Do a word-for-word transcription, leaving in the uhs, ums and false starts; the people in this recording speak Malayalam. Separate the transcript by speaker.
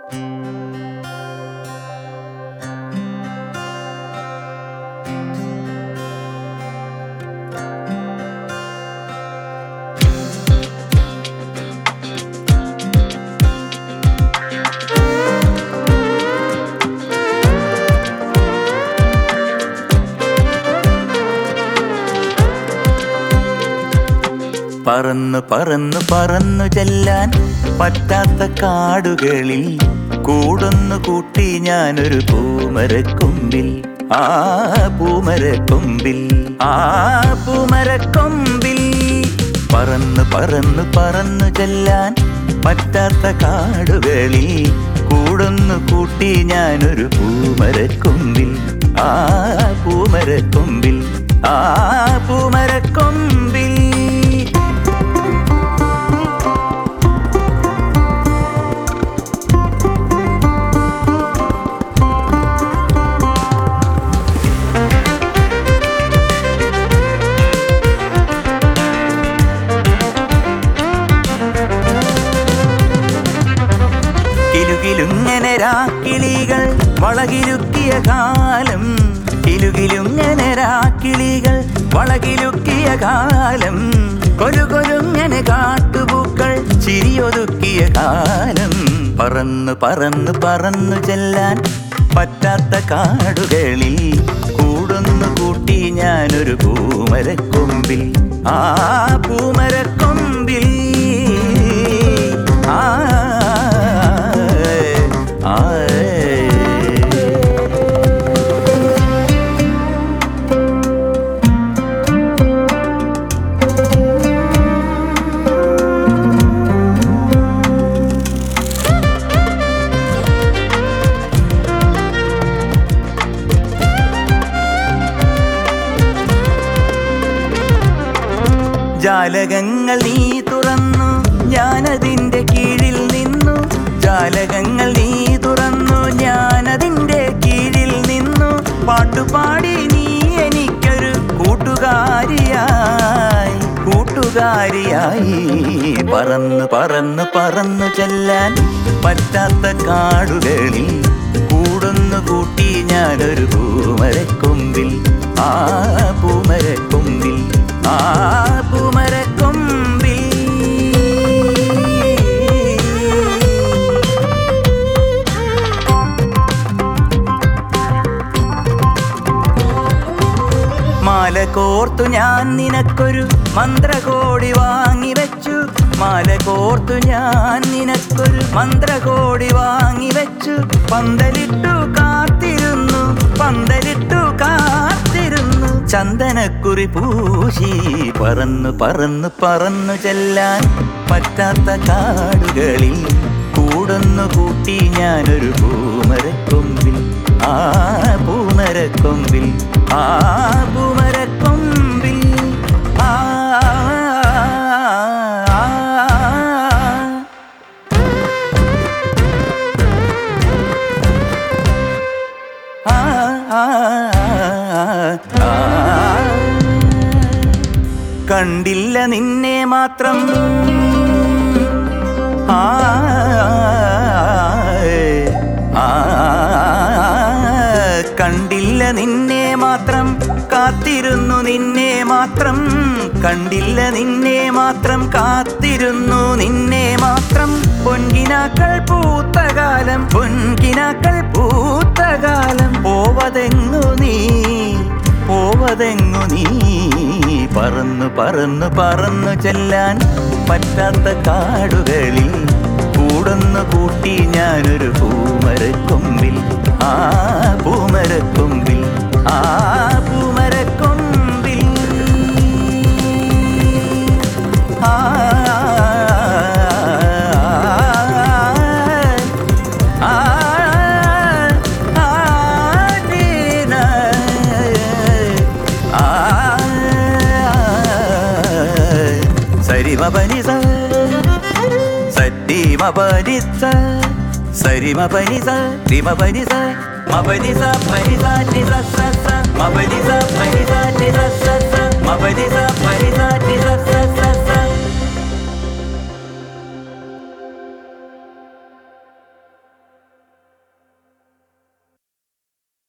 Speaker 1: പറന്നു പറന്നു പറന്നു ചെല്ലാൻ പറ്റാത്ത കാടുകളിൽ കൂടുന്നു കൂട്ടി ഞാനൊരു പൂമരക്കൊമ്പിൽ. ആ പൂമരക്കൊമ്പിൽ, ആ പൂമരക്കൊമ്പിൽ. പറന്നു പറന്നു പറന്നു ചെല്ലാൻ പറ്റാത്ത കാടുകളിൽ കൂടുന്നു കൂട്ടി ഞാനൊരു പൂമരക്കൊമ്പിൽ. ആ പൂമരക്കൊമ്പിൽ, ആ പൂമരക്കൊമ്പിൽ. കിലുകിലുങ്ങനെ രാക്കിളികൾ വളകിലുക്കിയ കാലം, കിലുകിലുങ്ങനെ രാക്കിളികൾ വളകിലുക്കിയ കാലം, കൊലുകൊലുങ്ങനെ കാട്ടുപൂക്കൾ ചിരിയൊതുക്കിയ കാലം. പറന്നു പറന്നു പറന്നു ചെല്ലാൻ പറ്റാത്ത കാടുകളിൽ കൂടുന്നു കൂട്ടി ഞാനൊരു പൂമരക്കൊമ്പിൽ. ആ പൂമരക്കൊമ്പിൽ, ആ ജാലകങ്ങൾ നീ തുറന്നു ഞാനതിൻ്റെ കീഴിൽ നിന്നു, ജാലകങ്ങൾ നീ തുറന്നു ഞാനതിൻ്റെ കീഴിൽ നിന്നു. പാട്ടുപാടി നീ എനിക്കൊരു കൂട്ടുകാരിയായി, കൂട്ടുകാരിയായി. പറന്നു പറന്നു പറന്നു ചെല്ലാൻ പറ്റാത്ത കാടുകളിൽ കൂടുന്നു കൂട്ടി ഞാനൊരു പൂമരക്കൊമ്പിൽ. ആ പൂമരക്കൊമ്പിൽ, ആ പൂമരക്കൊമ്പിൽ. മാല കോർത്തു ഞാൻ നിനക്കൊരു മന്ത്രകോടി വാങ്ങിവെച്ചു, മാല കോർത്തു ഞാൻ നിനക്കൊരു മന്ത്രകോടി വാങ്ങിവെച്ചു. പന്തലിട്ടു കാത്തിരുന്നു, പന്തലിട്ടു കാത്തിരുന്നു, ചന്ദനക്കുറി പൂശി. പറന്നു പറന്നു പറന്നു ചെല്ലാൻ പറ്റാത്ത കാടുകളിൽ കൂടുന്നു കൂട്ടി ഞാനൊരു പൂമരക്കൊമ്പിൽ. ആ പൂമരക്കൊമ്പിൽ, ആ പൂമരക്കൊമ്പിൽ. ആ കണ്ടില്ല നിന്നെ മാത്രം, ആ കണ്ടില്ല നിന്നെ മാത്രം, കാത്തിരുന്നു നിന്നെ മാത്രം. കണ്ടില്ല നിന്നെ മാത്രം, കാത്തിരുന്നു നിന്നെ മാത്രം. പൊൻകിനാക്കൾ പൂത്ത കാലം, പൊൻകിനാക്കൾ പൂത്ത കാലം. പോവതെങ്ങു നീ, പോവതെങ്ങു നീ. പറന്നു പറന്നു പറന്നു ചെല്ലാൻ പറ്റാത്ത കാടുകളിൽ കൂടുന്നു കൂട്ടി ഞാനൊരു പൂമരക്കൊമ്പിൽ. ആ പൂമരക്കൊമ്പിൽ, ആ പൂമരക്കൊമ്പിൽ. ആ സരിമപനിസ സരിമപനിസ സരിമപനിസ രിമപനിസ മപനിസ പനിസ നിസ സ മപനിസ പനിസ നിസ സ മപനിസ പനിസ നിസ സ.